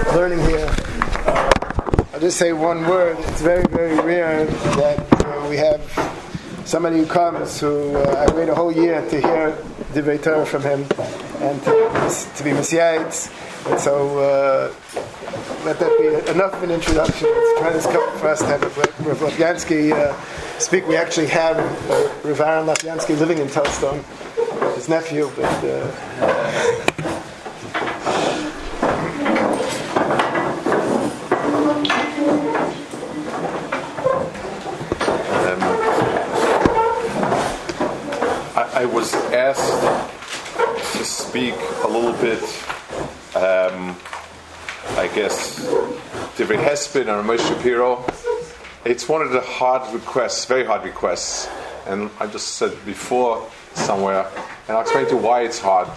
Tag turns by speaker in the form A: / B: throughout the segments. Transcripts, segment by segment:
A: learning here. I'll just say one word. It's very, very rare that we have somebody who comes who I wait a whole year to hear Divrei Torah from him and to be Messiahs. And so let that be enough of an introduction. It's trying to come for us to have Rav Lafyansky speak. We actually have Rav Aaron Lafyansky living in Telstone, his nephew, but
B: I was asked to speak a little bit, I guess, Divrei Hesped and Moshe Shapiro. It's one of the hard requests, very hard requests, and I just said before somewhere, and I'll explain to you why it's hard.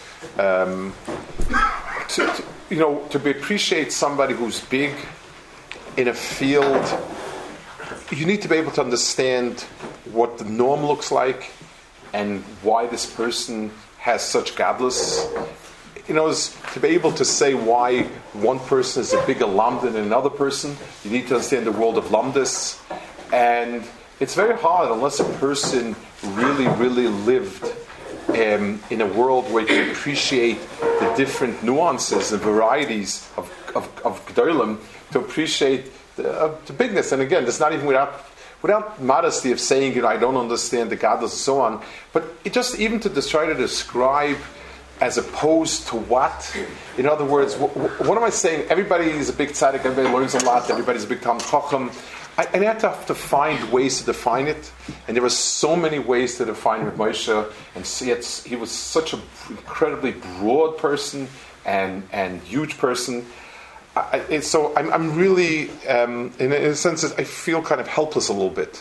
B: To appreciate somebody who's big in a field, you need to be able to understand what the norm looks like and why this person has such gadlus. To be able to say why one person is a bigger lamb than another person, you need to understand the world of lamdas. And it's very hard unless a person really, really lived in a world where you can appreciate the different nuances and varieties of Gdolim, to appreciate the bigness. And again, it's not even without modesty of saying, I don't understand the godless and so on, but it just even to try to describe as opposed to what. In other words, what am I saying? Everybody is a big tzaddik, everybody learns a lot, everybody's a big Talmid Chacham. I had to have to find ways to define it, and there were so many ways to define it with Moshe, and he was such an incredibly broad person and huge person. I'm really, in a sense, I feel kind of helpless a little bit.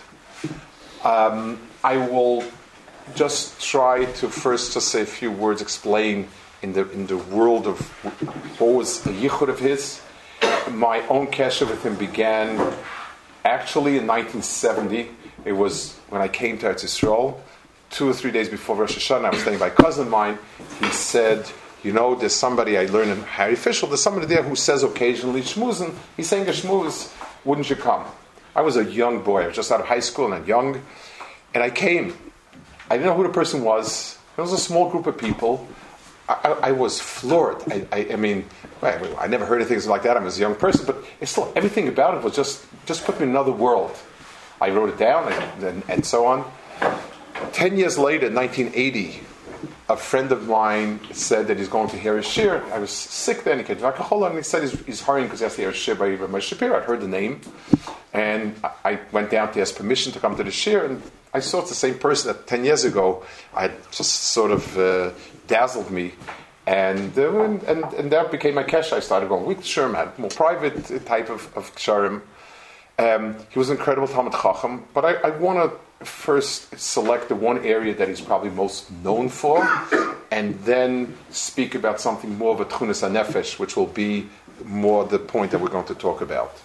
B: I will just try to first just say a few words, explain in the world of what was a yichud of his. My own kesher with him began actually in 1970. It was when I came to Eretz Yisrael, 2 or 3 days before Rosh Hashanah. I was staying by a cousin of mine. He said, there's somebody I learned in Harry Fischel, there's somebody there who says occasionally shmoozen. He's saying a shmooze, wouldn't you come? I was a young boy, I was just out of high school and young, and I came. I didn't know who the person was. It was a small group of people. I was floored. I mean, I never heard of things like that. I was a young person, but it's still, everything about it was just put me in another world. I wrote it down and so on. 10 years later, 1980, a friend of mine said that he's going to hear a shir. I was sick then. He came to Akahola and he said he's hurrying because he has to hear a shir by Moshe Shapiro. I'd heard the name. And I went down to ask permission to come to the shir. And I saw it's the same person that 10 years ago I just sort of dazzled me. And that became my kesher. I started going with Sherm, had more private type of ksharim. He was an incredible Talmid Chacham. But I want to first select the one area that he's probably most known for, and then speak about something more of a tchunas hanefesh, which will be more the point that we're going to talk about.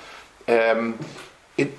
B: The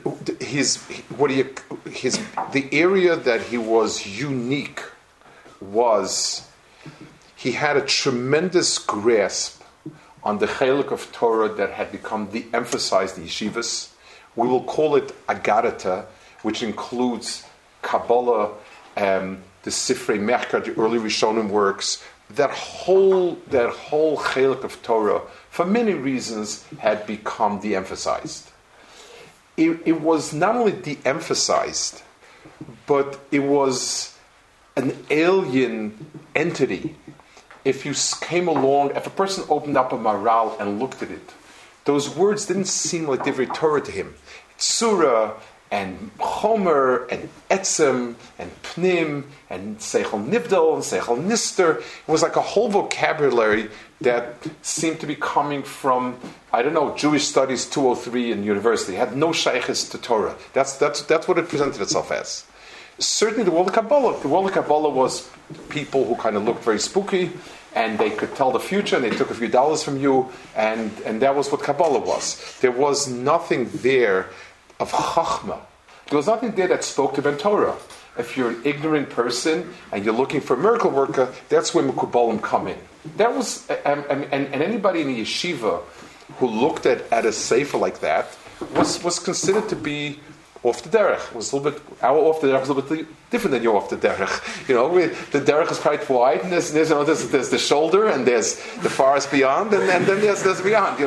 B: area that he was unique was he had a tremendous grasp on the chelik of Torah that had become de-emphasized in yeshivas. We will call it agadata, which includes Kabbalah, the Sifrei Mechkar, the early Rishonim works. That whole chelik of Torah, for many reasons, had become de-emphasized. It was not only de-emphasized, but it was an alien entity. If you came along, if a person opened up a Maral and looked at it, those words didn't seem like Divrei Torah to him. Surah and Chomer and Etzem and Pnim and Seichel Nivdal and Seichel Nister. It was like a whole vocabulary that seemed to be coming from, Jewish Studies 203 in university. It had no shaykhis to Torah. That's what it presented itself as. Certainly the world of Kabbalah. The world of Kabbalah was people who kind of looked very spooky, and they could tell the future, and they took a few dollars from you, and that was what Kabbalah was. There was nothing there of Chachma. There was nothing there that spoke to Ben Torah. If you're an ignorant person and you're looking for a miracle worker, that's where Mekubalim come in. that was, and anybody in the yeshiva who looked at a sefer like that was considered to be off the derech. Was a little bit, our off the derech was a little bit different than your off the derech. The derech is quite wide, and there's the shoulder, and there's the forest beyond, and then there's beyond.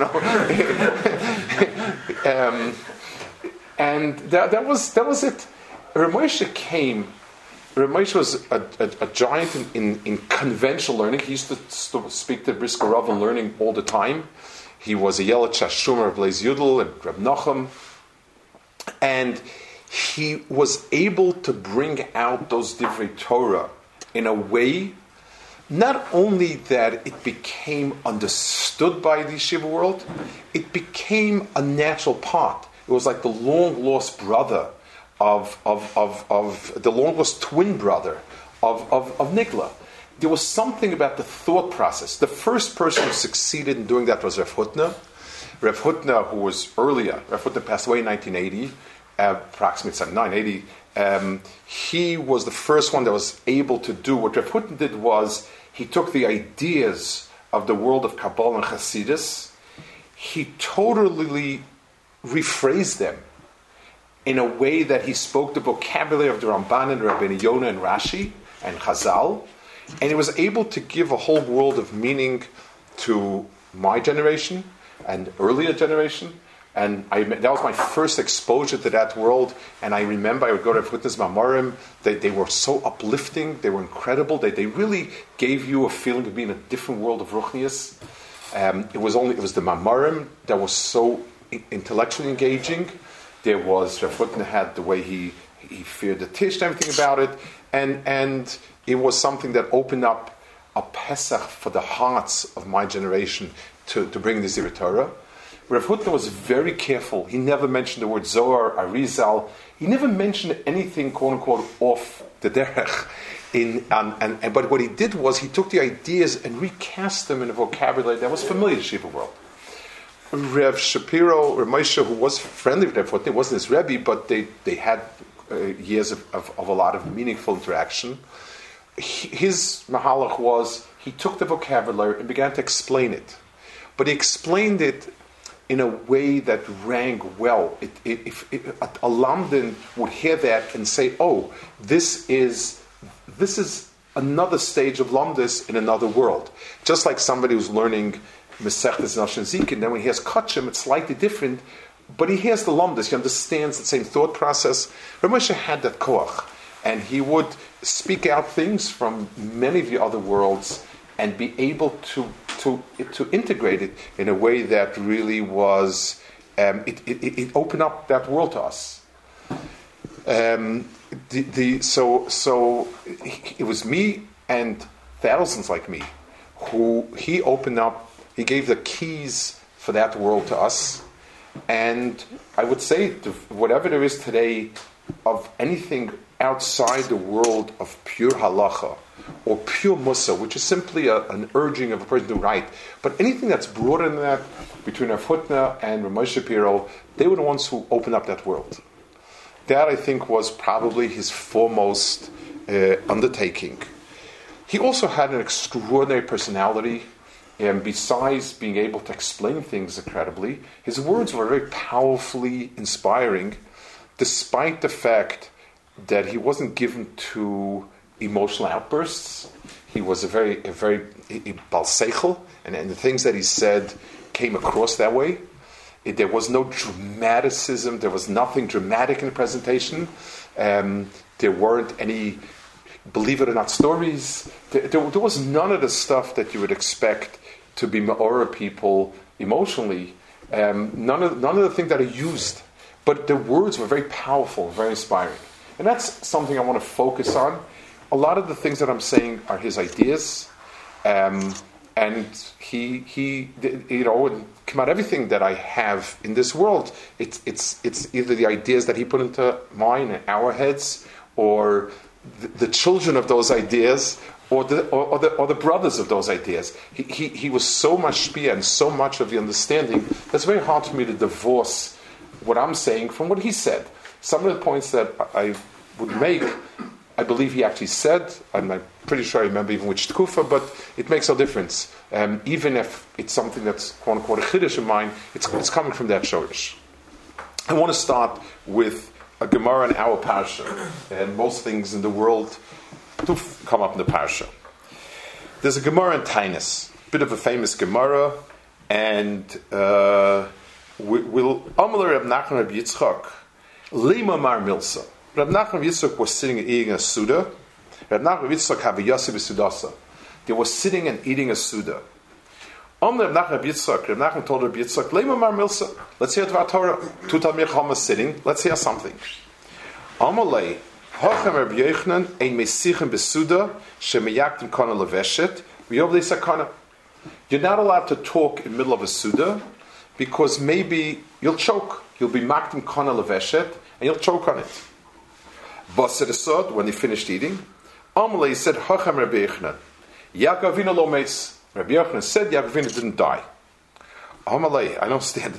B: And that was it. Rav Moshe came. Rav Moshe was a giant in conventional learning. He used to speak to Brisker Rav and learning all the time. He was a Yelet Shashumer of Blaise Yudel and Reb Nachum. And he was able to bring out those Divrei Torah in a way, not only that it became understood by the yeshiva world, it became a natural part. It was like the long-lost brother of the long-lost twin brother of Nigla. There was something about the thought process. The first person who succeeded in doing that was Rav Hutner. Rav Hutner, who was earlier, Rav Hutner passed away in 1980, approximately 980. He was the first one that was able to do what Rav Hutner did. Was he took the ideas of the world of Kabbalah and Hasidus, he totally rephrased them in a way that he spoke the vocabulary of the Ramban and Rabbeinu Yonah and Rashi and Chazal, and he was able to give a whole world of meaning to my generation and earlier generation. And that was my first exposure to that world. And I remember I would go to Hutner's Mamarim. They were so uplifting. They were incredible. They really gave you a feeling of being in a different world of Ruchnius. It was the Mamarim that was so intellectually engaging. There was Rav Hutner had the way he feared the Tish and everything about it. And it was something that opened up a Pesach for the hearts of my generation to bring the Divrei Torah. Rav Hutner was very careful. He never mentioned the word Zohar, Arizal. He never mentioned anything, quote unquote, off the derech. But what he did was he took the ideas and recast them in a vocabulary that was familiar to the Shiva world. Rav Shapiro, Rav Moshe, who was friendly with Rav Hutner, wasn't his Rebbe, but they had years of a lot of meaningful interaction. His mahalach was he took the vocabulary and began to explain it. But he explained it in a way that rang well. If a Lamdan would hear that and say, "Oh, this is another stage of Lamdus in another world." Just like somebody who's learning Mesechtes Nashon Zikin, then when he hears Kachim, it's slightly different, but he hears the Lamdus, he understands the same thought process. Rav Moshe had that koach, and he would speak out things from many of the other worlds and be able to integrate it in a way that really was it opened up that world to us. So it was me and thousands like me who he opened up. He gave the keys for that world to us, and I would say whatever there is today of anything outside the world of pure halacha or pure musa, which is simply an urging of a person to write, but anything that's broader than that, between Rav Hutner and Rav Moshe Shapiro, they were the ones who opened up that world. That, I think, was probably his foremost undertaking. He also had an extraordinary personality, and besides being able to explain things incredibly, his words were very powerfully inspiring, despite the fact that he wasn't given to emotional outbursts. He was a very bal seichel, and the things that he said came across that way. There was no dramaticism. There was nothing dramatic in the presentation. There weren't any, believe it or not, stories. There was none of the stuff that you would expect to be Ma'ora people emotionally. None of the things that are used. But the words were very powerful, very inspiring. And that's something I want to focus on. A lot of the things that I'm saying are his ideas. And he come out everything that I have in this world. It's either the ideas that he put into mine and our heads, or the children of those ideas, or the brothers of those ideas. He was so much shpia and so much of the understanding that's very hard for me to divorce what I'm saying from what he said. Some of the points that I would make, I believe he actually said, I'm pretty sure I remember even which tkufa, but it makes no difference. Even if it's something that's quote unquote a chiddush of mine, it's coming from that shorish. I want to start with a Gemara in our parsha, and most things in the world do come up in the parsha. There's a Gemara in Tainus, a bit of a famous Gemara, and we'll Amalei Reb Nachman Reb Yitzchak Lima Mar Milsa. Reb Nachman Reb Yitzchak was sitting and eating a suda. Reb Nachman Reb Yitzchak have a yosef b'sudasa. They were sitting and eating a suda. Amalei Reb Nachman Reb Yitzchak. Reb Nachman told Reb Yitzchak, Lima Mar Milsa. Let's hear Dvar Torah. Two Talmid Chacham sitting. Let's hear something. Amalei Hochem Reb Yochanan ein mesichem b'suda shemeyaktim kana leveshet v'yovdei sakana. You're not allowed to talk in the middle of a suda because maybe you'll choke. You'll be maktim kana leveshet and you'll choke on it. Basar Esod, when he finished eating, Amalei said, Hochem Rabbi Yochanan, Yaakov Avinu lo meis. Rabbi Yochanan said Yaakov Avinu didn't die. Amalei, I don't understand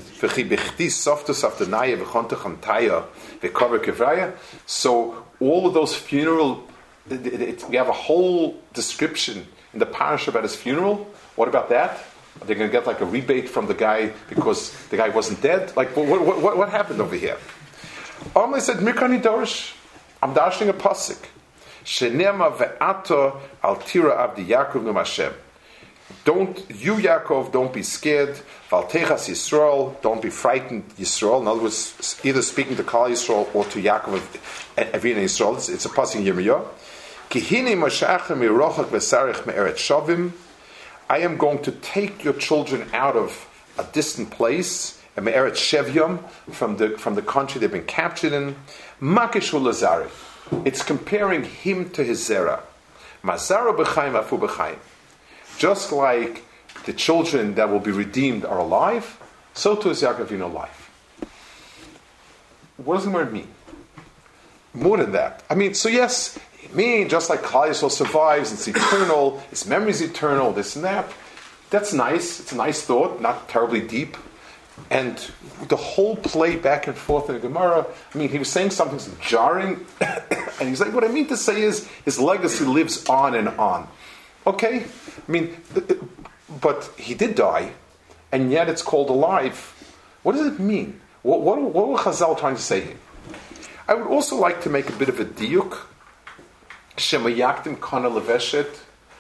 B: it. So all of those funeral, we have a whole description in the parish about his funeral. What about that? Are they going to get like a rebate from the guy because the guy wasn't dead? Like, what happened over here? Amalei said, Mikani Dorish, I'm dashing a pasuk. Shenema ve'ato al tira avdi Yaakov num Hashem. Don't, you Yaakov, don't be scared. Valtechas Yisrael, don't be frightened Yisrael. In other words, either speaking to Kal Yisrael or to Yaakov Avinu Yisrael. It's a pasuk in Yirmiyah. Kihini mashachem mirochak v'sarich me'eret shavim. I am going to take your children out of a distant place, me'eret shevyam, from the country they've been captured in. Makish ulazari. It's comparing him to his zera. Mazara b'chaim afu b'chaim. Just like the children that will be redeemed are alive, so too is Yaakov Avinu alive. What does the word mean? More than that. I mean, so yes, it means just like Klal Yisrael survives, it's eternal, its memory is eternal, this and that. That's nice. It's a nice thought, not terribly deep. And the whole play back and forth in the Gemara, I mean, he was saying something jarring, and he's like, what I mean to say is, his legacy lives on and on. Okay? I mean, but he did die, and yet it's called alive. What does it mean? What were Chazal trying to say here? I would also like to make a bit of a diuk. Shemayaktim kana leveshet.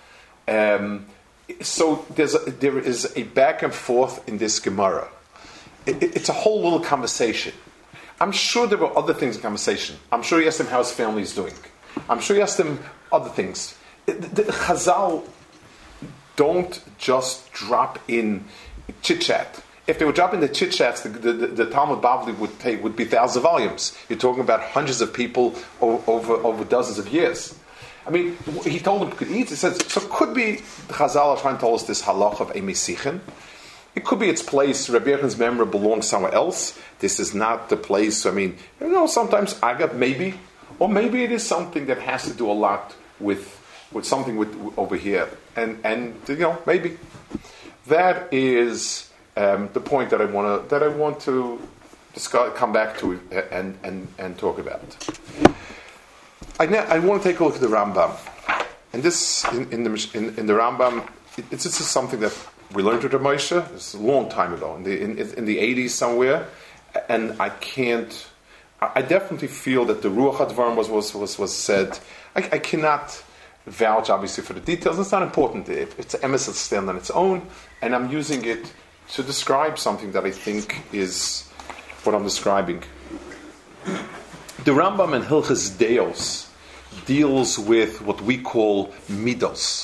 B: So there is a back and forth in this Gemara. It's a whole little conversation. I'm sure there were other things in conversation. I'm sure he asked him how his family is doing. I'm sure he asked him other things. The Chazal don't just drop in chit-chat. If they would drop in the chit-chats, the Talmud Bavli would be thousands of volumes. You're talking about hundreds of people over dozens of years. I mean, he told them could eat. He says, so it could be the Chazal are trying to tell us this halach of Emesichen. It could be its place. Rabbi Yochanan's memory belongs somewhere else. This is not the place. I mean, sometimes Agav, maybe. Or maybe it is something that has to do a lot with something over here. And maybe. That is the point that I want to discuss, come back to and talk about. I want to take a look at the Rambam. And this, in the Rambam, this is something that we learned with Moshe. It's a long time ago, in the 80s somewhere, and I definitely feel that the Ruach HaDvarim was said. I cannot vouch, obviously, for the details. It's not important. It's an emes that stands on its own, and I'm using it to describe something that I think is what I'm describing. The Rambam in Hilchos Deos deals with what we call midos.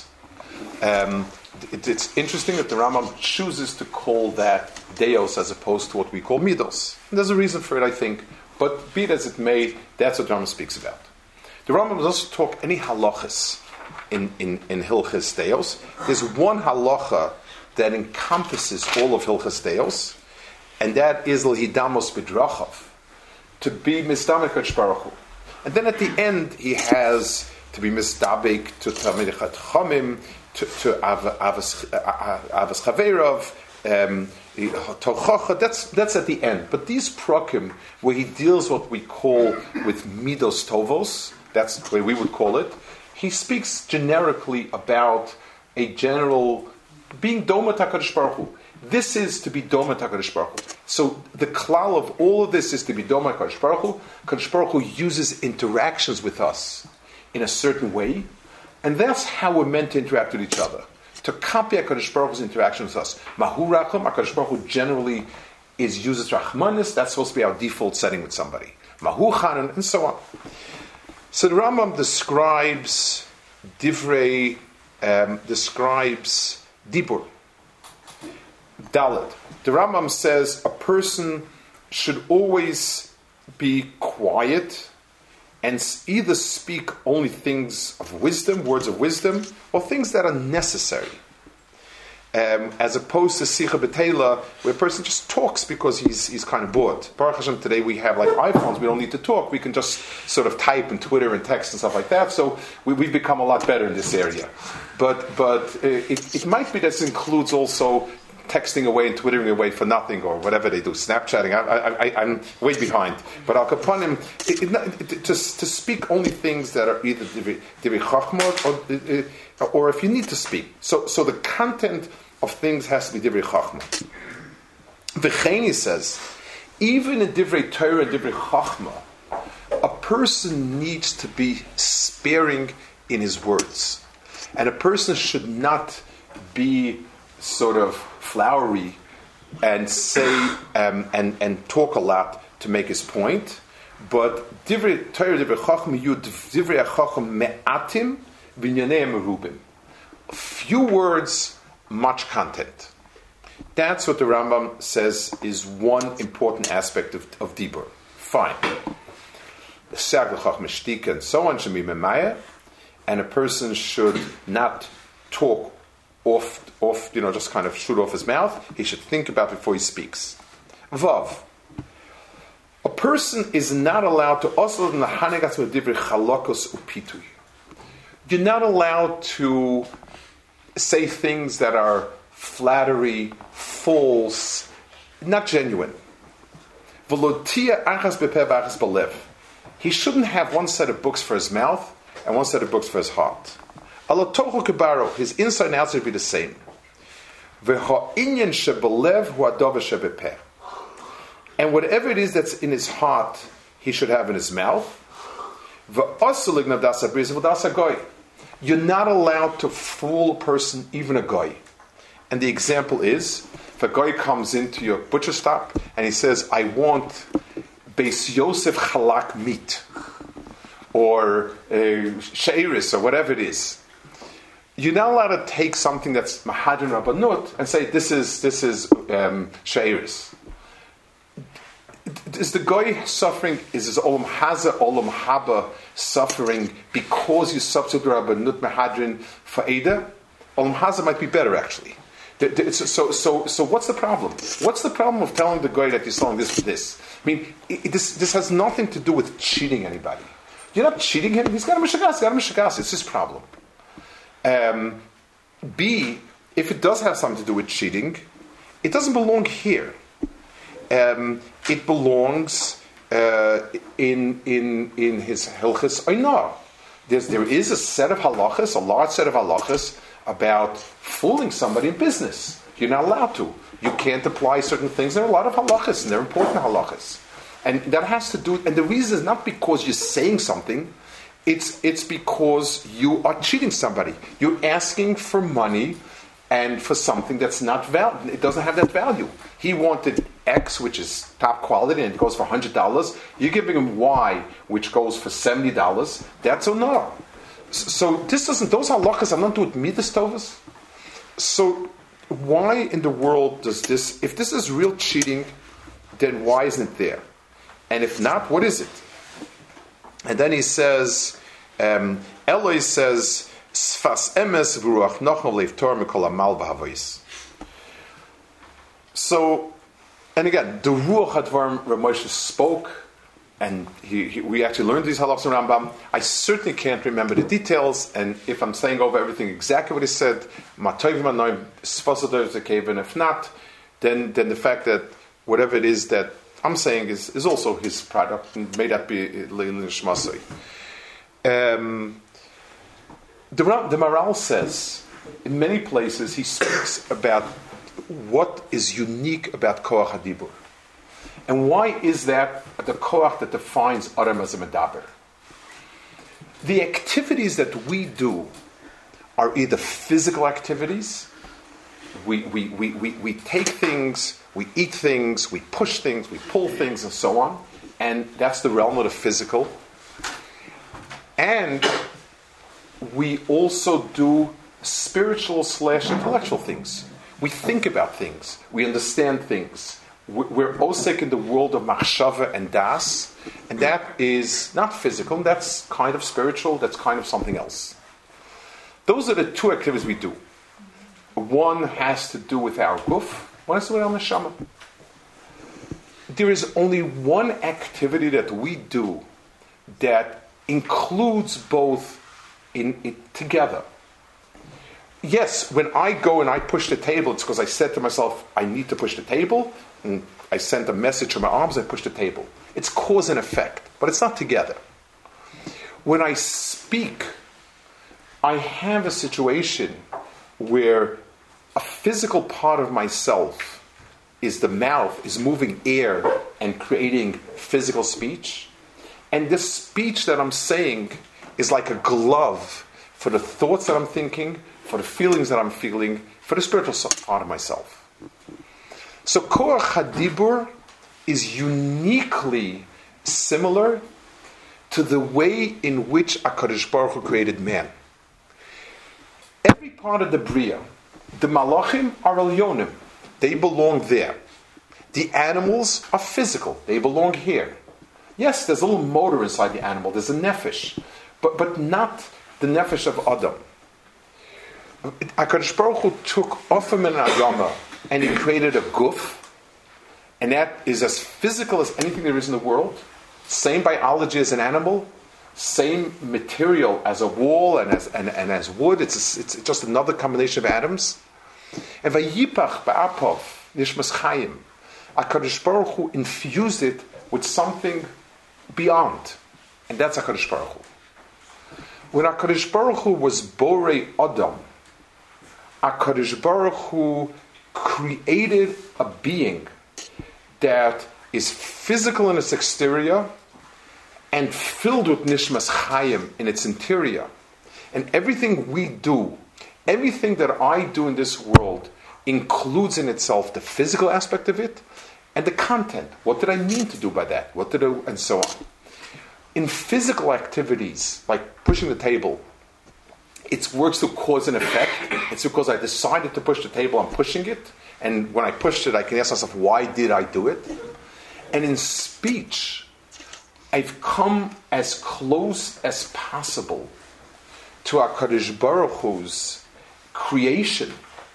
B: It's interesting that the Rambam chooses to call that Deos as opposed to what we call midos. And there's a reason for it, I think, but be it as it may, that's what the Rambam speaks about. The Rambam does also talk any halachas in Hilchos Deos. There's one halacha that encompasses all of Hilchos Deos, and that is l'hidamos b'drachav, to be misdamek HaKadosh Baruch Hu. And then at the end, he has to be misdabek to Talmidei Chachamim, to Avos Chaveirav, Tochacha. That's at the end. But these prakim, where he deals what we call with midos tovos, That's the way we would call it. He speaks generically about a general being Domat HaKadosh Baruch Hu. This is to be Domat HaKadosh Baruch Hu. So the klal of all of this is to be Domat HaKadosh Baruch Hu. Kadosh Baruch Hu uses interactions with us in a certain way, and that's how we're meant to interact with each other. To copy HaKadosh Baruch Hu's interaction with us. Mahu Racham, HaKadosh Baruch Hu generally uses Rahmanis. That's supposed to be our default setting with somebody. Mahu Chanan, and so on. So the Rambam describes Divrei, describes Dibur. Dalet. The Rambam says a person should always be quiet and either speak only things of wisdom, words of wisdom, or things that are necessary. As opposed to Sicha B'Teila, where a person just talks because he's kind of bored. Baruch Hashem, today we have like iPhones, we don't need to talk, we can just sort of type and Twitter and text and stuff like that, so we've become a lot better in this area. But it might be this includes also texting away and twittering away for nothing, or whatever they do, Snapchatting. I'm way behind. But Al Kapanim, to speak only things that are either Divrei Chachma, or if you need to speak. So the content of things has to be Divrei Chachma. V'chein says, even in Divrei Torah and Divrei Chachma, a person needs to be sparing in his words. And a person should not be sort of flowery and say and talk a lot to make his point, but divrei Torah, divrei Chacham, divrei Chacham me'atim v'nyanei merubim. Few words, much content. That's what the Rambam says is one important aspect of Dibur. Fine. The Sag l'Chacham shtika and so on should be memaya, and a person should not talk off, just kind of shoot off his mouth. He should think about before he speaks. Vav. A person is not allowed to also in the hanegas with divrei chalakos upitui. You're not allowed to say things that are flattery, false, not genuine. Velotia achas bepev achas balev. He shouldn't have one set of books for his mouth and one set of books for his heart. Alatochu kibaro, his inside and outside be the same. V'ha'inyan shebelev hu'adova shebepeh. And whatever it is that's in his heart, he should have in his mouth. V'asul ignav dasa briz v'dasa goy. You're not allowed to fool a person, even a goy. And the example is, if a goy comes into your butcher shop and he says, I want Beis Yosef halak meat, or sheiris, or whatever it is. You're not allowed to take something that's mahadrin rabbanut and say this is sheiris. Is the guy suffering? Is his olam haza olam haba suffering because you substitute rabbanut mahadrin for eda? Olam haza might be better actually. So what's the problem? What's the problem of telling the guy that you're selling this for this? I mean, this has nothing to do with cheating anybody. You're not cheating him. He's got a mishagas. It's his problem. B, if it does have something to do with cheating, it doesn't belong here. It belongs in his hilchas oinah. There is a set of halachas, a large set of halachas about fooling somebody in business. You're not allowed to. You can't apply certain things. There are a lot of halachas, and they're important halachas. And that has to do, and the reason is not because you're saying something, it's because you are cheating somebody. You're asking for money and for something that's not valid. It doesn't have that value. He wanted X, which is top quality, and it goes for $100. You're giving him Y, which goes for $70. That's a no. So this doesn't, those halachas are not do with midas tovas. So why in the world does this, if this is real cheating, then why isn't it there? And if not, what is it? And then he says, Eloi says, Sfas emes v'ruach nochno leivtor mikol amal v'havois. So, and again, the Ruach HaDvarim Rav Moshe spoke, and we actually learned these halachos in Rambam. I certainly can't remember the details, and if I'm saying over everything exactly what he said, Matov Manoim Sfasadov Zekaven. If not, then the fact that whatever it is that I'm saying is also his product, and may that be Leilin Shmasoi. The Maharal says, in many places, he speaks about what is unique about Koach HaDibur. And why is that the Koach that defines Adam as a Medaber? The activities that we do are either physical activities, we take things, we eat things, we push things, we pull things, and so on, and that's the realm of the physical. And we also do spiritual/intellectual things. We think about things. We understand things. We're osek in the world of machshava and das, and that is not physical. That's kind of spiritual. That's kind of something else. Those are the two activities we do. One has to do with our guf. One has to do with our neshama. There is only one activity that we do that includes both in together. Yes, when I go and I push the table, it's because I said to myself, I need to push the table, and I sent a message from my arms, I push the table. It's cause and effect, but it's not together. When I speak, I have a situation where a physical part of myself is the mouth, is moving air and creating physical speech. And this speech that I'm saying is like a glove for the thoughts that I'm thinking, for the feelings that I'm feeling, for the spiritual part of myself. So Koach HaDibur is uniquely similar to the way in which HaKadosh Baruch Hu created man. Every part of the Bria, the Malachim are Elyonim, they belong there. The animals are physical, they belong here. Yes, there's a little motor inside the animal, there's a nefesh, but not the nefesh of Adam. HaKadosh Baruch Hu took Ofim and Adama and he created a guf, and that is as physical as anything there is in the world. Same biology as an animal, same material as a wall and as wood. It's just another combination of atoms. And vayipach ba'apov nishmas chayim, HaKadosh Baruch Hu infused it with something beyond, and that's HaKadosh Baruch Hu. When HaKadosh Baruch Hu was Borei Adam, HaKadosh Baruch Hu created a being that is physical in its exterior and filled with nishmas chayim in its interior. And everything we do, everything that I do in this world includes in itself the physical aspect of it and the content. What did I mean to do by that? And so on. In physical activities, like pushing the table, it works through cause and effect. It's because I decided to push the table, I'm pushing it. And when I pushed it, I can ask myself, why did I do it? And in speech, I've come as close as possible to HaKadosh Baruch Hu's creation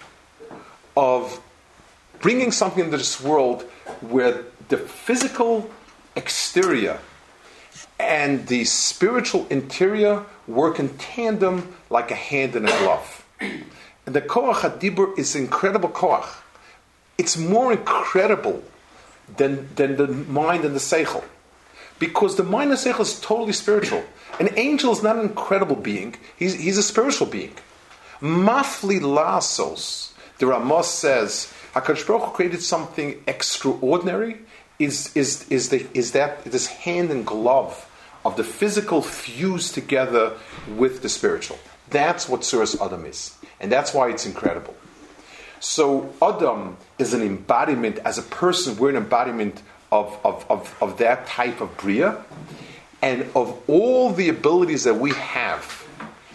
B: of bringing something into this world where the physical exterior and the spiritual interior work in tandem like a hand and a glove. And the Koach HaDibur is incredible Koach. It's more incredible than the mind and the seichel. Because the mind and seichel is totally spiritual. An angel is not an incredible being. He's a spiritual being. Mafli lasos, the Ramah says, HaKadosh Baruch Hu created something extraordinary. Is that this hand and glove of the physical fused together with the spiritual. That's what Suras Adam is. And that's why it's incredible. So Adam is an embodiment, as a person, we're an embodiment of that type of Bria. And of all the abilities that we have,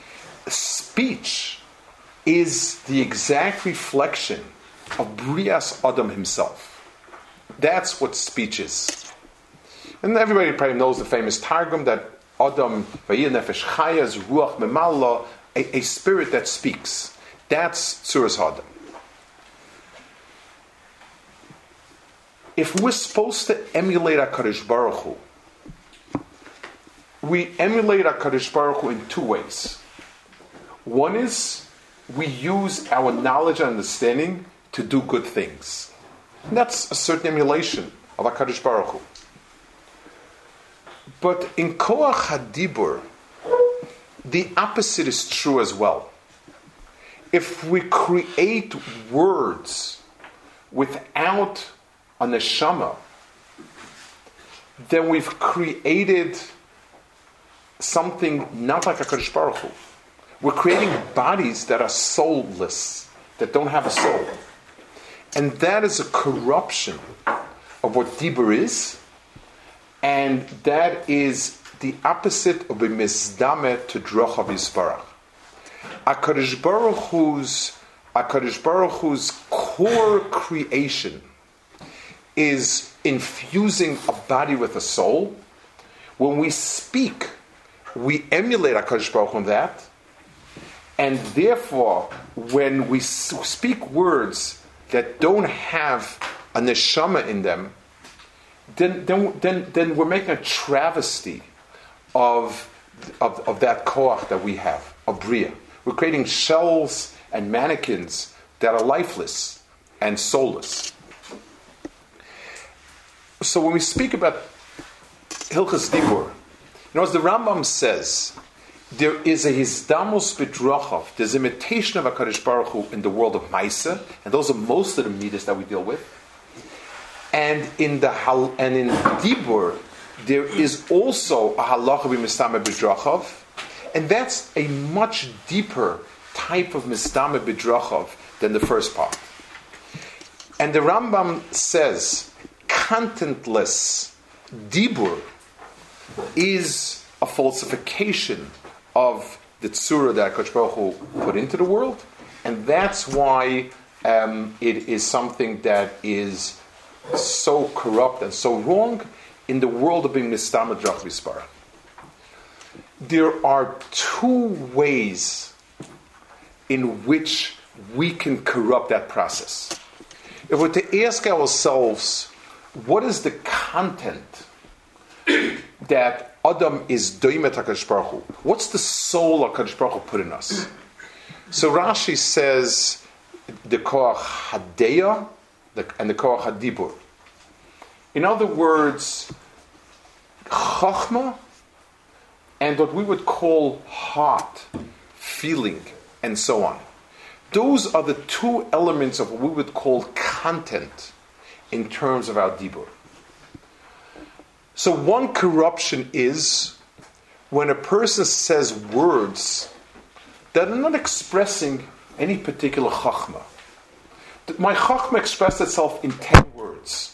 B: speech is the exact reflection of Brias Adam himself. That's what speech is. And everybody probably knows the famous Targum that Adam, Vayir Nefesh Chaya, is Ruach Memalla, a spirit that speaks. That's Tzuras Adam. If we're supposed to emulate HaKadosh Baruch Hu, we emulate HaKadosh Baruch Hu in two ways. One is we use our knowledge and understanding to do good things. And that's a certain emulation of HaKadosh Baruch Hu. But in Koach HaDibur, the opposite is true as well. If we create words without a neshama, then we've created something not like HaKadosh Baruch Hu. We're creating bodies that are soulless, that don't have a soul. And that is a corruption of what Dibur is, and that is the opposite of a mizdame to droch of Yisparach. HaKadosh Baruch Hu's core creation is infusing a body with a soul. When we speak, we emulate HaKadosh Baruch Hu in that, and therefore, when we speak words that don't have a neshama in them, then we're making a travesty of that koach that we have, of Bria. We're creating shells and mannequins that are lifeless and soulless. So when we speak about Hilchas Dibur, as the Rambam says, there is a hizdamus b'drachav, there's imitation of HaKadosh Baruch Hu in the world of Maisa, and those are most of the midas that we deal with. And in Dibur, there is also a halacha b'mistame b'drachav, and that's a much deeper type of mistame b'drachav than the first part. And the Rambam says, contentless Dibur is a falsification of the tzura that HaKadosh Baruch Hu put into the world, and that's why it is something that is so corrupt and so wrong in the world of being mistam drach v'spara. There are two ways in which we can corrupt that process. If we're to ask ourselves, what is the content that Adam is doimet HaKadosh Baruch Hu? What's the soul HaKadosh Baruch Hu put in us? So Rashi says the koach hadeya and the koach hadibur. In other words, chachma and what we would call heart, feeling, and so on. Those are the two elements of what we would call content in terms of our dibur. So one corruption is when a person says words that are not expressing any particular chachma. My chachma expressed itself in 10 words.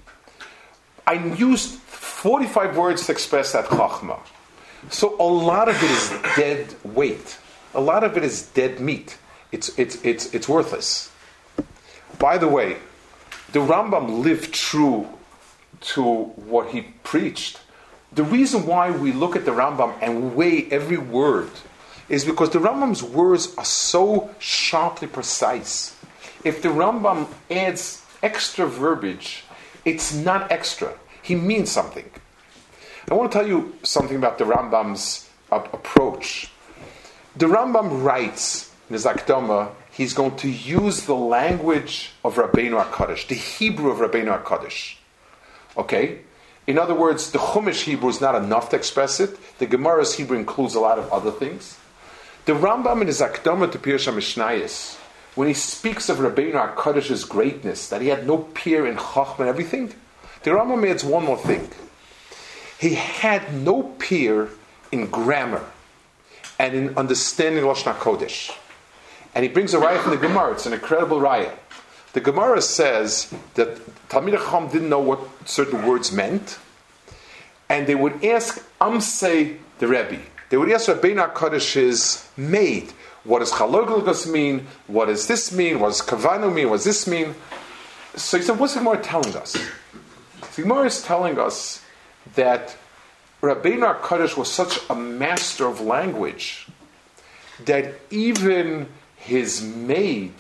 B: I used 45 words to express that chachma. So a lot of it is dead weight. A lot of it is dead meat. It's worthless. By the way, the Rambam lived true to what he preached. The reason why we look at the Rambam and weigh every word is because the Rambam's words are so sharply precise. If the Rambam adds extra verbiage, it's not extra. He means something. I want to tell you something about the Rambam's approach. The Rambam writes in his Akdama, he's going to use the language of Rabbeinu HaKadosh, the Hebrew of Rabbeinu HaKadosh. Okay? In other words, the Chumash Hebrew is not enough to express it. The Gemara's Hebrew includes a lot of other things. The Rambam in his Akdama to Pirush HaMishnayos, when he speaks of Rabbeinu HaKadosh's greatness, that he had no peer in Chachma and everything, the Rambam adds one more thing. He had no peer in grammar and in understanding Lashon HaKodesh. And he brings a raya from the Gemara. It's an incredible raya. The Gemara says that Talmidei Chacham didn't know what certain words meant, and they would ask Amsei the Rebbe. They would ask Rabbeinu HaKadosh's maid, what does Chaloglagus mean? What does this mean? What does Kavanu mean? What does this mean? So he said, what's the Gemara telling us? The Gemara is telling us that Rabbeinu HaKadosh was such a master of language that even his maid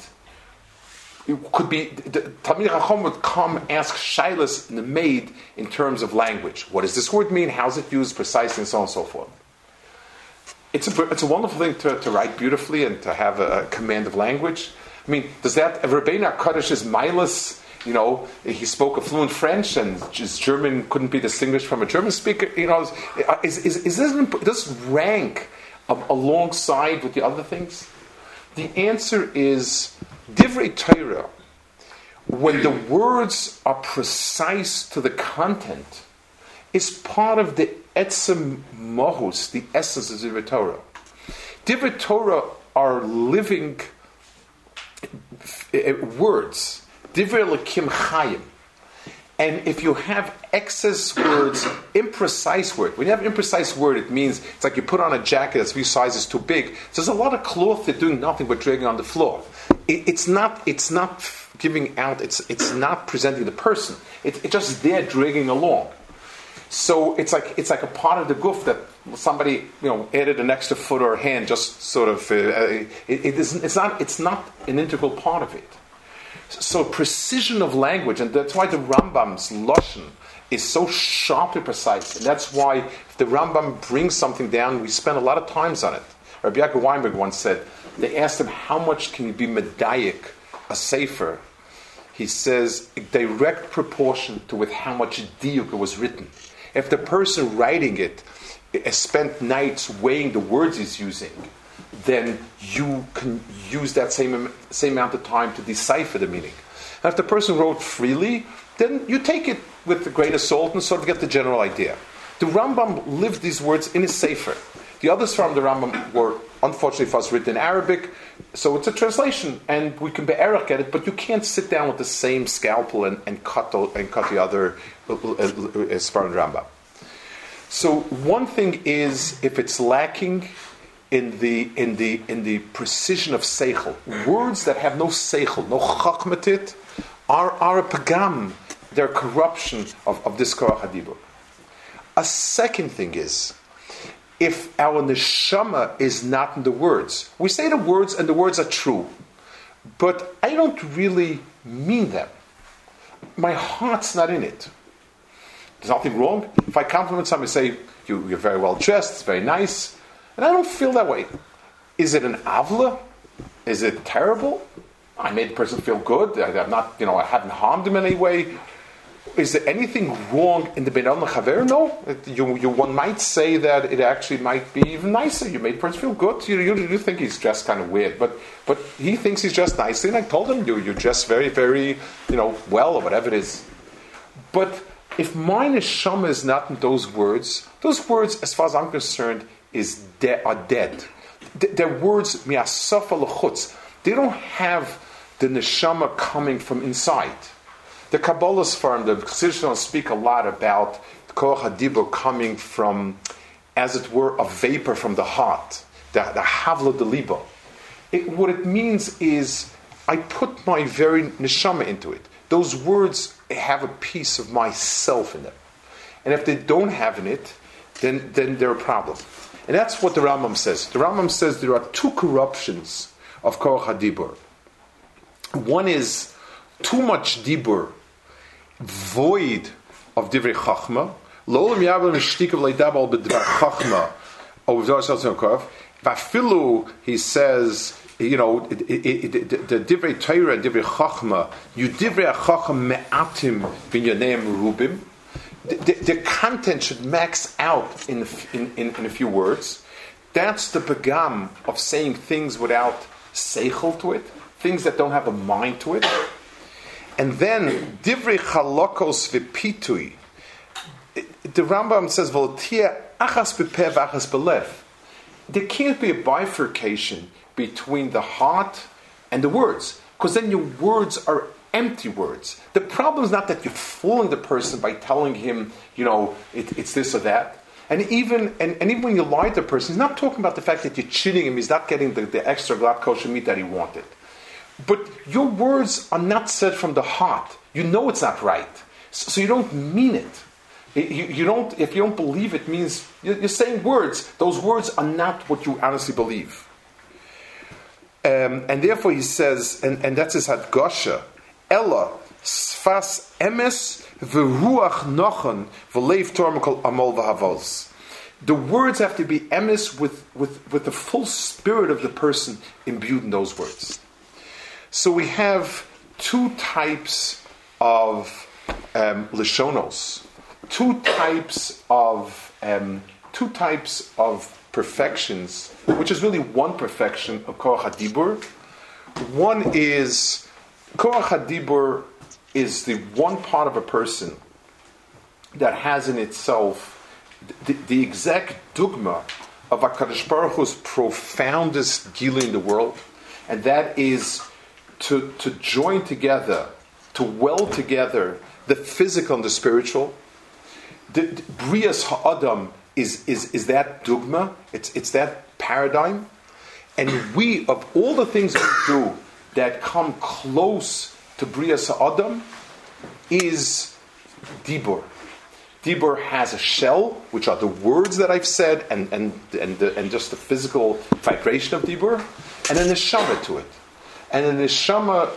B: could be, Talmidei Chacham would come ask Shailas the maid in terms of language. What does this word mean? How is it used precisely, and so on and so forth. It's a wonderful thing to write beautifully and to have a command of language. I mean, does that, Rabbeinu HaKadosh is Milas, he spoke a fluent French and his German couldn't be distinguished from a German speaker, does this rank alongside with the other things? The answer is Divrei Torah. When the words are precise to the content, is part of the etzem mohus, the essence of Divrei Torah. Divrei Torah are living words. Divrei Elokim chayim. And if you have excess words, imprecise word. When you have imprecise word, it means it's like you put on a jacket that's a few sizes too big. So there's a lot of cloth that's doing nothing but dragging on the floor. It's not giving out. It's not presenting the person. It's just there dragging along. So it's like a part of the goof that somebody added an extra foot or hand, just sort of. It's not an integral part of it. So precision of language, and that's why the Rambam's Lashon is so sharply precise, and that's why if the Rambam brings something down, we spend a lot of times on it. Rabbi Yaakov Weinberg once said, they asked him, how much can you be medayik a sefer? He says, a direct proportion to with how much diuk it was written. If the person writing it spent nights weighing the words he's using, then you can use that same amount of time to decipher the meaning. And if the person wrote freely, then you take it with a grain of salt and sort of get the general idea. The Rambam lived these words in his sefer. The others from the Rambam were, unfortunately for us, written in Arabic, so it's a translation, and we can be'erach at it, but you can't sit down with the same scalpel and cut the other Sfarim Rambam. So one thing is, if it's lacking in the precision of seichel, words that have no seichel, no chachmatit, are a pagam. They're corruption of this korach hadibur. A second thing is, if our neshama is not in the words, we say the words and the words are true, but I don't really mean them. My heart's not in it. There's nothing wrong. If I compliment somebody, say, you're very well dressed, it's very nice, and I don't feel that way. Is it an avla? Is it terrible? I made the person feel good. I'm not, I haven't harmed him in any way. Is there anything wrong in the Bein Chaver? No. One might say that it actually might be even nicer. You made the person feel good. You think he's dressed kind of weird, but he thinks he's dressed nicely, and I told him you're dressed very, very, well, or whatever it is. But if my neshama is not in those words, as far as I'm concerned, are dead. They're words mi'asafa l'chutz. They don't have the neshama coming from inside. The Kabbalah Sfarim, the Chassidus speak a lot about the korach hadibur coming from, as it were, a vapor from the heart, the havla de libo. What it means is, I put my very neshama into it. Those words have a piece of myself in them. And if they don't have in it, then they're a problem. And that's what the Rambam says. The Rambam says there are two corruptions of korach hadibur. One is too much dibur, void of divrei chachma. Lo'olam yabel mishtikav leidabel b'dvar chachma. Vafilu, he says, the divrei Torah and divrei chachma, you divrei chacham me'atim v'inyaneim rubim. The content should max out in a few words. That's the pagam of saying things without seichel to it, things that don't have a mind to it. And then divrei chalokos v'pitui. The Rambam says, "V'lotia achas b'peh v'achas b'lev." There can't be a bifurcation between the heart and the words, because then your words are empty words. The problem is not that you're fooling the person by telling him, it's this or that. And even when you lie to the person, he's not talking about the fact that you're cheating him. He's not getting the extra glatt kosher meat that he wanted. But your words are not said from the heart. You know it's not right, so you don't mean it. You don't. If you don't believe it, means you're saying words. Those words are not what you honestly believe. And therefore, he says, and that's his hadgasha. Ella sfas emes v'ruach nochon v'leiv tormikol amol v'havos. The words have to be emes with the full spirit of the person imbued in those words. So we have two types of lishonos, two types of perfections, which is really one perfection of Koach HaDibur. One is, Koach HaDibur is the one part of a person that has in itself the exact dogma of HaKadosh Baruch Hu's profoundest gila in the world, and that is to join together, to weld together the physical and the spiritual. The Brias Ha'adam is that dogma, it's that paradigm, and we, of all the things we do that come close to Brias Ha'adam, is Dibur. Dibur has a shell, which are the words that I've said, and just the physical vibration of Dibur, and a neshama to it. And the neshama,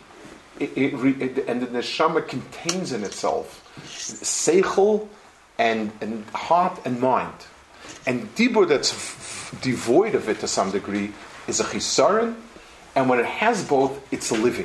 B: the neshama contains in itself seichel and heart and mind. And Dibur that's devoid of it to some degree is a chisaron, and when it has both, it's a living.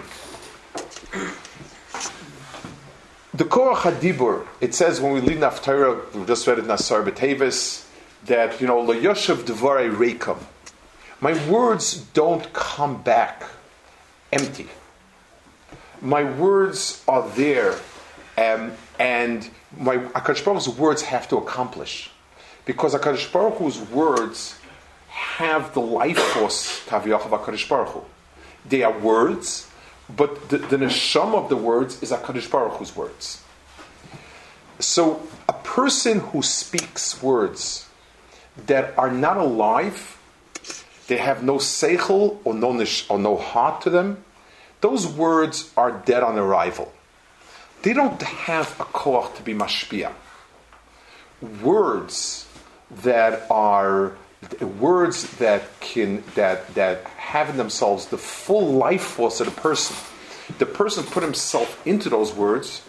B: The Koach HaDibur, it says when we leave Naftarah, we just read it in Asar B'Tevis, that, Lo Yoshev Devarei Reikam. My words don't come back empty. My words are there, and my HaKadosh Baruch Hu's words have to accomplish. Because HaKadosh Baruch Hu's words have the life force, Taviyach of HaKadosh Baruch Hu. They are words, but the neshama of the words is HaKadosh Baruch Hu's words. So a person who speaks words that are not alive, they have no seichel or no heart to them, those words are dead on arrival. They don't have a koach to be mashpia. Words that have in themselves the full life force of the person put himself into those words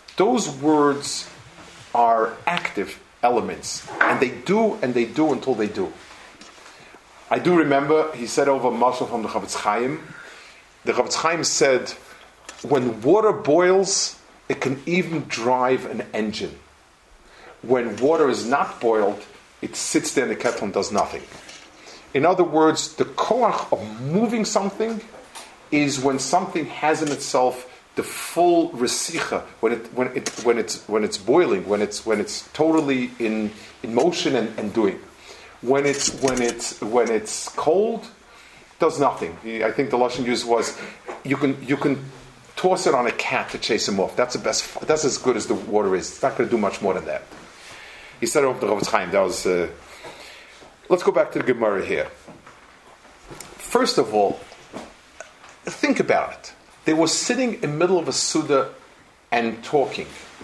B: are active elements, and they do until they do. I do remember, he said over Mashal from the Chavetz Chaim, the Chavetz Chaim said, when water boils, it can even drive an engine. When water is not boiled, it sits there in the kettle and does nothing. In other words, the koach of moving something is when something has in itself the full resicha, when it's boiling, when it's totally in motion and doing. When it's cold, does nothing. I think the lashon used was you can toss it on a cat to chase him off. That's as good as the water is. It's not going to do much more than that. He said over the Chavetz Chaim. That was. Let's go back to the Gemara here. First of all, think about it. They were sitting in the middle of a Suda and talking.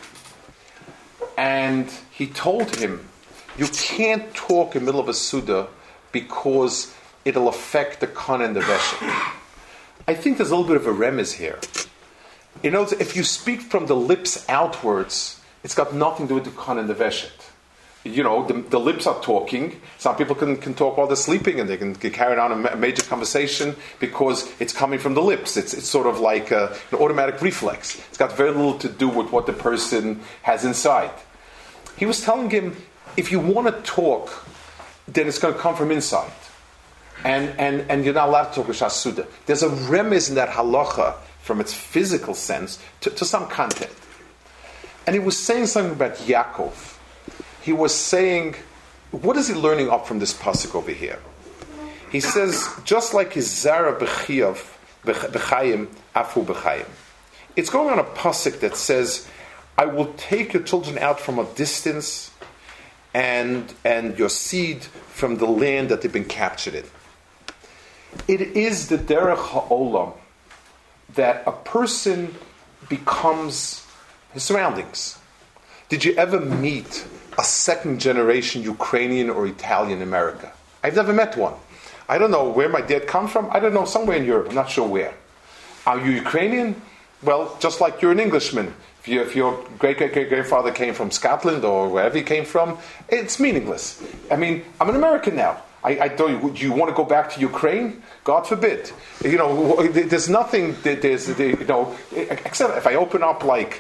B: And he told him, you can't talk in the middle of a Suda because it'll affect the Kan and the Veshet. I think there's a little bit of a remez here. If you speak from the lips outwards, it's got nothing to do with the Kan and the Veshet. The lips are talking. Some people can talk while they're sleeping, and they can carry on a major conversation because it's coming from the lips. It's sort of like an automatic reflex. It's got very little to do with what the person has inside. He was telling him, if you want to talk, then it's going to come from inside. And you're not allowed to talk with Shasuda. There's a remez in that halacha from its physical sense to some content. And he was saying something about Yaakov. He was saying, what is he learning up from this pasuk over here? He says, just like his Zara b'chayim, afu b'chayim. It's going on a pasuk that says, I will take your children out from a distance and your seed from the land that they've been captured in. It is the derech ha'olam that a person becomes his surroundings. Did you ever meet a second generation Ukrainian or Italian America? I've never met one. I don't know where my dad come from. I don't know, somewhere in Europe. I'm not sure where. Are you Ukrainian? Well, just like you're an Englishman. If your great-great-great-grandfather came from Scotland or wherever he came from, it's meaningless. I mean, I'm an American now. I don't. Do you want to go back to Ukraine? God forbid. There's nothing. Except if I open up like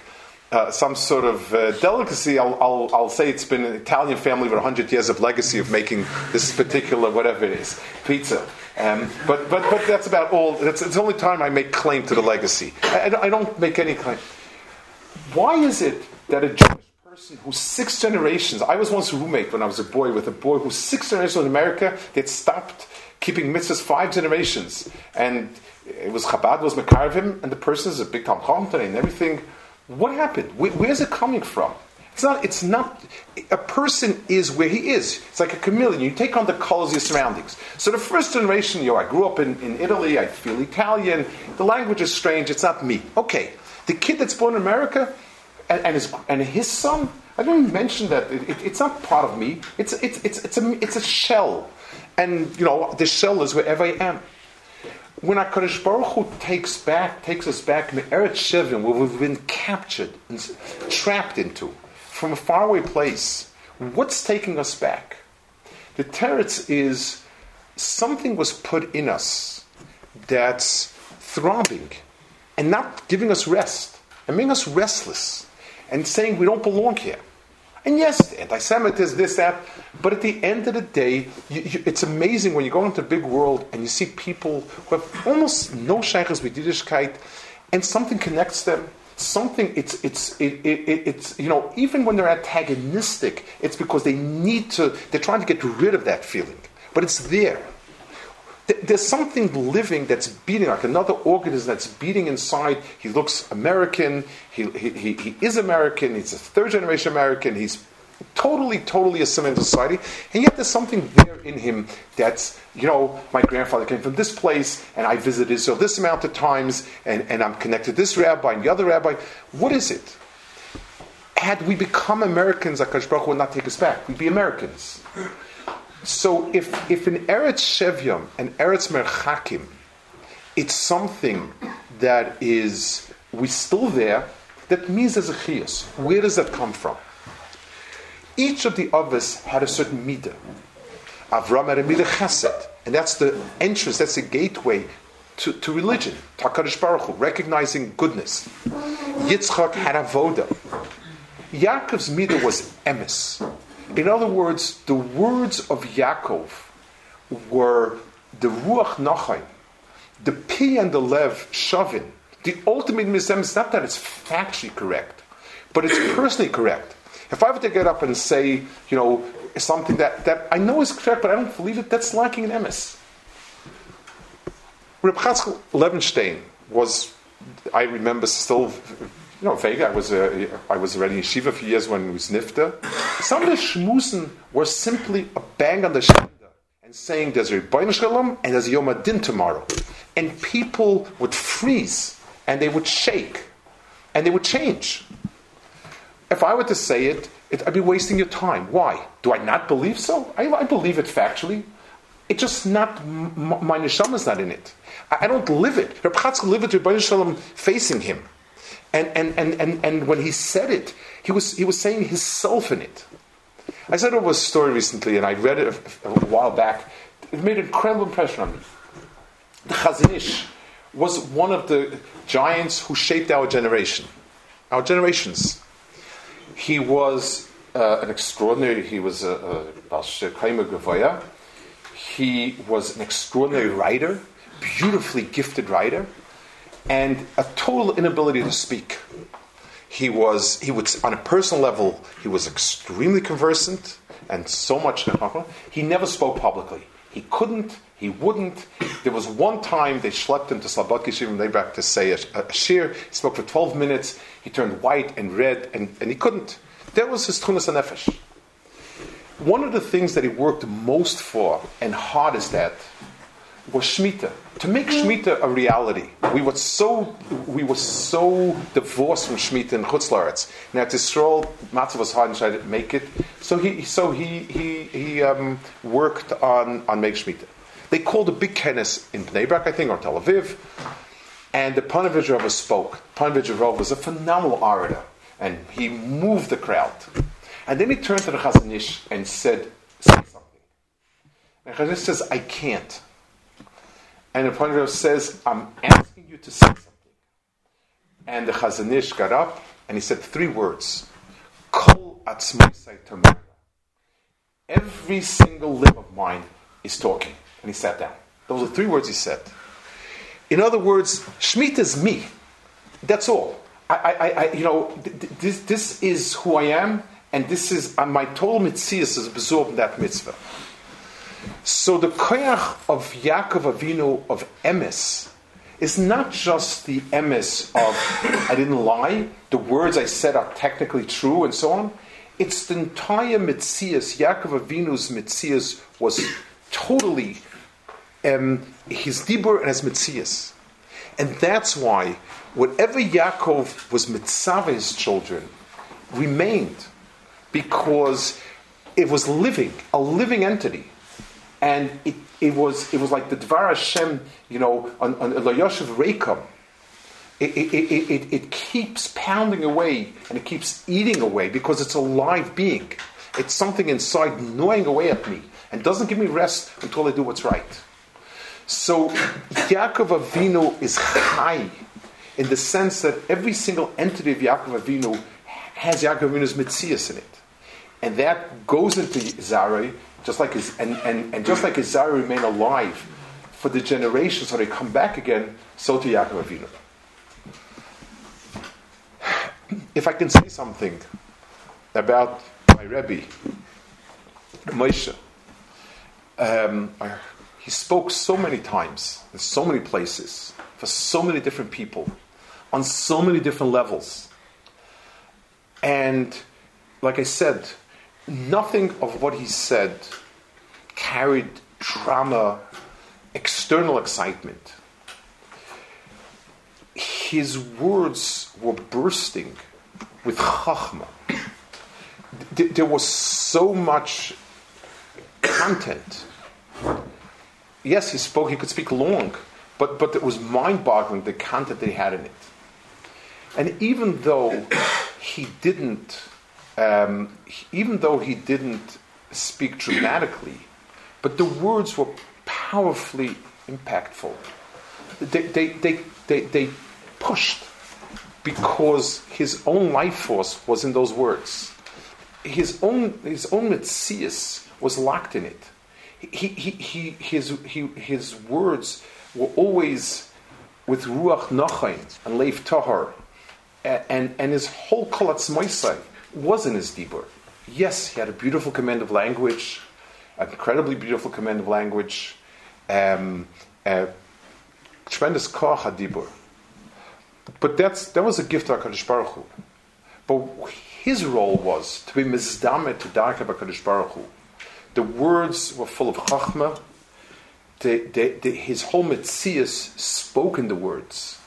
B: some sort of delicacy, I'll say it's been an Italian family with 100 years of legacy of making this particular whatever it is, pizza. But that's about all. It's the only time I make claim to the legacy. I don't make any claim. Why is it that a Jewish person who's 6 generations, I was once a roommate when I was a boy with a boy who's 6 generations in America, that stopped keeping mitzvahs 5 generations, and it was Chabad was Mekarvim, and the person is a big Talmud Chacham today and everything. What happened? Where's it coming from? It's not, a person is where he is. It's like a chameleon. You take on the colors of your surroundings. So the first generation, I grew up in Italy, I feel Italian, the language is strange, it's not me. Okay, the kid that's born in America, and his son, I don't even mention that, it's not part of me, it's a shell. And, the shell is wherever I am. When HaKadosh Baruch Hu takes us back in the Eretz Shevim, where we've been captured and trapped into, from a faraway place, what's taking us back? The teretz is something was put in us that's throbbing and not giving us rest and making us restless and saying we don't belong here. And yes, anti-Semitism, this, that, but at the end of the day, it's amazing when you go into a big world and you see people who have almost no shaykhs with Yiddishkeit, and something connects them. Something, it's even when they're antagonistic, it's because they're trying to get rid of that feeling. But it's there. There's something living that's beating, like another organism that's beating inside. He looks American. He is American. He's a 3rd generation American. He's totally assimilated to society. And yet there's something there in him that's, my grandfather came from this place, and I visited Israel this amount of times, and I'm connected to this rabbi and the other rabbi. What is it? Had we become Americans, HaKadosh Baruch Hu would not take us back. We'd be Americans. So if in Eretz Shevyam and Eretz Merchakim, it's something that is, we're still there, that means there's a chiyus. Where does that come from? Each of the others had a certain midah. Avram had a midah chesed, and that's the entrance, that's the gateway to religion, to HaKadosh Baruch Hu, recognizing goodness. Yitzchak had avoda. Yaakov's midah was emes. In other words, the words of Yaakov were the Ruach Nachai, the Pi and the Lev Shavin. The ultimate misem is not that it's factually correct, but it's personally correct. If I were to get up and say, something that I know is correct, but I don't believe it, that's lacking in emes. Reb Chatzkel Levenstein was, I remember still, vaguely, I was already in Yeshiva for years when it was Nifta. Some of the shmusen were simply a bang on the shoulder and saying there's a Rebbeinu Shalom and there's a Yom Adin tomorrow. And people would freeze and they would shake and they would change. If I were to say it, I'd be wasting your time. Why? Do I not believe so? I believe it factually. It's just not, my neshama is not in it. I don't live it. Reb Chatzkel lived with Rebbeinu Shalom facing him. And when he said it, he was saying himself in it. I said over a story recently, and I read it a while back. It made an incredible impression on me. The Chazon Ish was one of the giants who shaped our generation, our generations. He was an extraordinary. He was a Baal Shem Gavoya. He was an extraordinary writer, beautifully gifted writer, and a total inability to speak. He would, on a personal level, he was extremely conversant and so much. He never spoke publicly. He couldn't. He wouldn't. There was one time they schlepped him to Slabodka Yeshiva in Leibach to say a shir. He spoke for 12 minutes. He turned white and red, and he couldn't. That was his Tunas HaNefesh. One of the things that he worked most for and hardest at was Shemitah. To make Shemitah a reality. We were so divorced from Shemitah in Chutz La'aretz. Now at Yisrael, Matzav was hard and tried to make it. So he worked on make Shemitah. They called a big kenes in Bnei Brak, I think, or Tel Aviv, and the Panovich Rava spoke. Panovich Rava was a phenomenal orator, and he moved the crowd. And then he turned to the Chazon Ish and said, "Say something." And Chazon Ish says, "I can't." And the Panovich says, "I'm asking you to say something." And the Chazon Ish got up and he said 3 words. Kol atzmoisai tamara. Every single limb of mine is talking. And he sat down. Those are 3 words he said. In other words, Shemitah is me. That's all. This is who I am, and this is my total mitzias is absorbed in that mitzvah. So the koyach of Yaakov Avinu of emes is not just the emes of I didn't lie, the words I said are technically true, and so on. It's the entire mitzias. Yaakov Avinu's mitzias was totally his dibur and his mitzias. And that's why whatever Yaakov was mitzvah his children remained, because it was living, a living entity. And it was like the Dvar Hashem, on Lo Yoshev Reikam. It keeps pounding away and it keeps eating away because it's a live being. It's something inside gnawing away at me and doesn't give me rest until I do what's right. So Yaakov Avinu is chai in the sense that every single entity of Yaakov Avinu has Yaakov Avinu's mitzias in it, and that goes into Zarei, just like his just like his Zarei remain alive for the generations, so they come back again. So to Yaakov Avinu. If I can say something about my Rebbe, Moshe, he spoke so many times, in so many places, for so many different people, on so many different levels. And, like I said, nothing of what he said carried drama, external excitement. His words were bursting with chachma. There was so much content. Yes, he could speak long, but it was mind-boggling, the content that he had in it. And even though he didn't speak dramatically, but the words were powerfully impactful. They pushed because his own life force was in those words. His own metzias was locked in it. His words were always with ruach nachain and leif tahar, and his whole kol atzmoisai was in his dibur. Yes, he had a beautiful command of language, an incredibly beautiful command of language, tremendous koach hadibur. But that was a gift of HaKadosh Baruch Hu. But his role was to be mizdamet to darka HaKadosh Baruch Hu. The words were full of chachma. His whole metzias spoke in the words.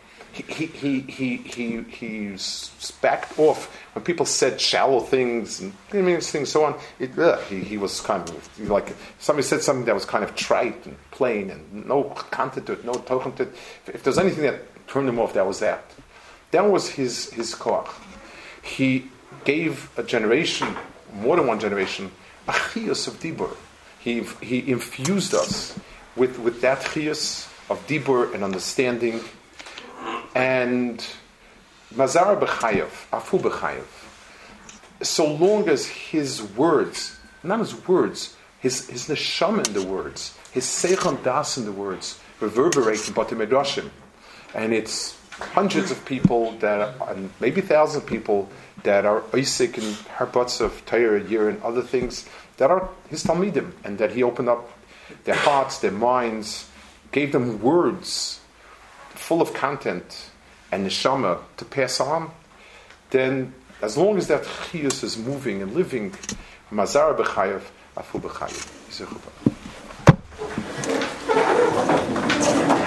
B: He backed off when people said shallow things and things and so on. He was kind of like somebody said something that was kind of trite and plain and no content to it, no token to it. If there's anything that turned him off, that was that. That was his koach. He gave a generation, more than one generation, a chiyus of dibur. He infused us with that chiyus of dibur and understanding. And mazar b'chayav, afu b'chayav. So long as his words, not his words, his neshama in the words, his seichel das in the words, reverberate in Batei Midrashim. And it's hundreds of people and maybe thousands of people that are oisik in harbatz of Torah a year and other things that are his talmidim, and that he opened up their hearts, their minds, gave them words full of content and neshama to pass on. Then, as long as that chiyus is moving and living, mazar b'chayav, afu b'chayav.